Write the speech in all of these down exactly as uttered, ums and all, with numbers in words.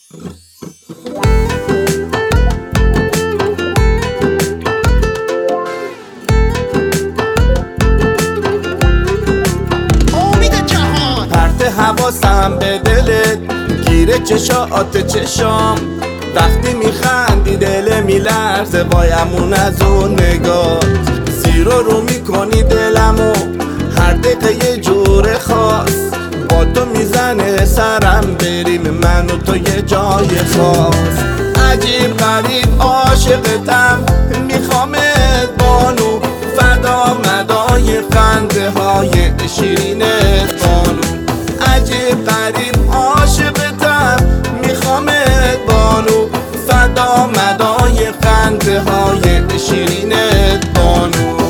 حواسم به دلت گیره چشات چشام، وقتی میخندی دل میلرزه وایمون از اون نگاه. زیر و رو میکنی دلمو هر دقیقه یه جور خاص، با تو میزنه سرم بریم من و تو یه جای خاص. عجیب غریب عاشقتم میخوامت بانو، فدا مدای خنده های شیرینت بانو. عجیب غریب عاشقتم میخوامت بانو، فدا مدای خنده های شیرینت بانو.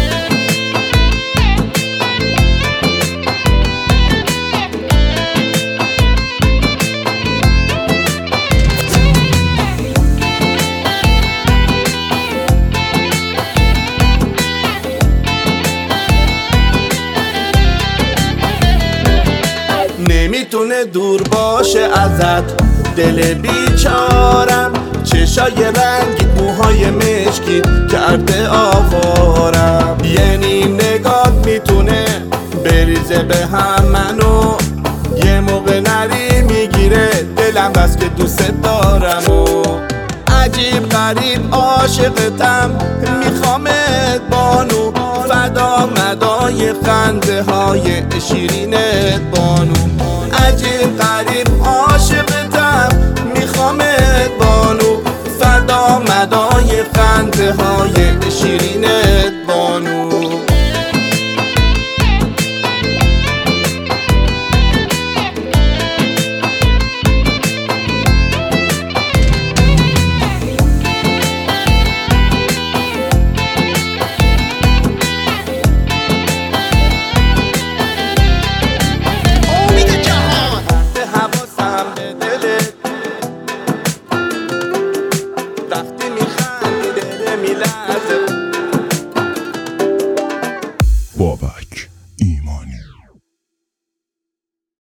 نمیتونه دور باشه ازت دل بیچارم، چشای رنگیت موهای مشکیت کرده آوارم. یه نیم نگات میتونه بریزه به هم منو، یه موقع نری میگیره دلم بس که دوست دارم. و عجیب غریب عاشقتم میخوامت بانو، فدا مدای خنده های شیرینت بانو. عجیب غریب عاشقتم میخوامت بانو، فدا مدای خنده های شیرینت